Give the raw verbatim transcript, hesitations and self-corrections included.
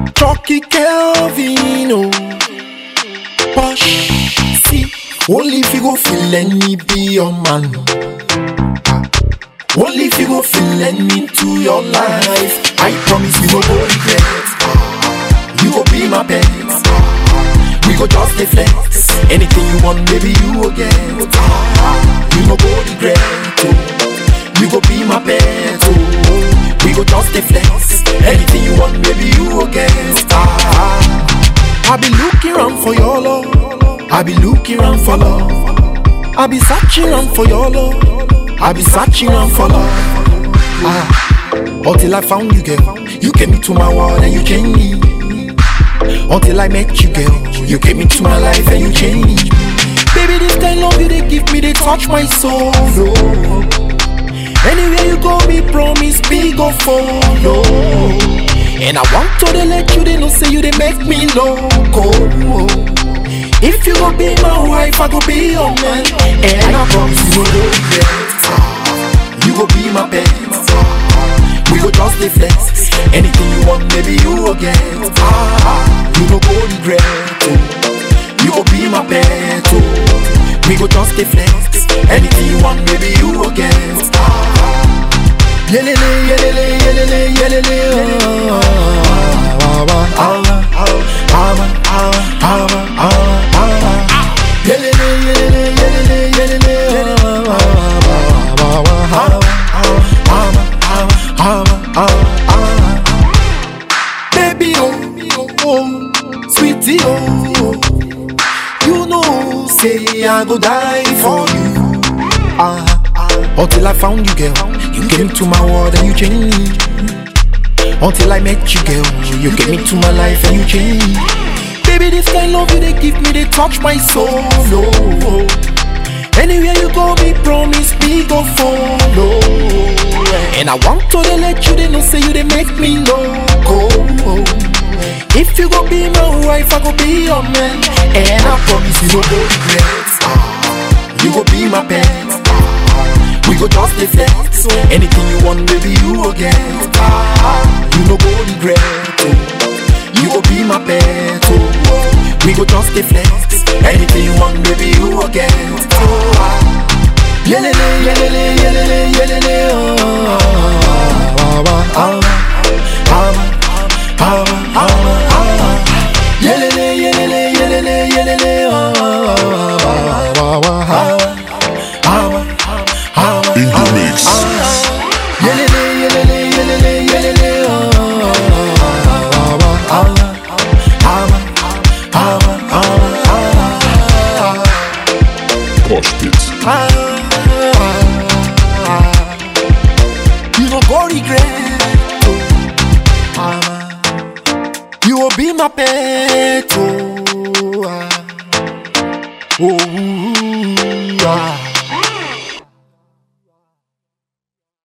Chucky Kelvin, oh, Posh, see, only if you go feel let me be your man. Ah. Only if you go feel let me into your life. I promise you no go regret. You go be my pet. We go just stay flex. Anything you want, baby, you will get. You no go regret. You go be my pet. We go just stay flex. Anything you want, baby, you will get. I be looking around for your love. I be looking around for love. I be searching around for your love. I be searching around for love. Ah, until I found you, girl. You came into my world and you changed me. Until I met you, girl. You came into my life and you changed me. Baby, this kind of love you they give me, they touch my soul. No. Anywhere you go, me promise, me go follow. And I want to they let you, they know say you they make me loco. If you go be my wife, I go be your man. And I promise you no regret. You go be my pet. We go just stay flex. Anything you want, baby, you will get. You no go regret. You go be my pet. We go just stay flex. Anything you want, baby, you will get. Yelele, yelele, yelele, yelele, oh. Awa, awa, awa, awa, awa. Yelele, yelele, yelele, yelele, oh. Awa, awa, awa. Baby, oh, oh, sweetie, oh. You know, say I go die for you. Ah. Until I found you, girl. You came into my world and you changed me. Until I met you, girl. You came into my life and you changed me. Baby, this kind of love you they give me, they touch my soul. No. Anywhere you go, me promise, me go follow. And I want to they let you, they know say you they make me loco. If you go be my wife, I go be your man. And I promise you no go regret. You go be my pet. We go just stay flex. Anything you want, baby, you will get. You no go regret. You go be my pet. We go just stay flex. Anything you want, baby, you will get. Yelele, yelele, yelele, yelele, oh. Awa, awa, awa, awa, awa. Yelele, yelele, yelele, yelele, oh. Awa, awa. In the mix. Yelele, yelele, yelele, yelele, oh. Posh Beats. You no go regret. You will be my pet. Oh, oh, ah.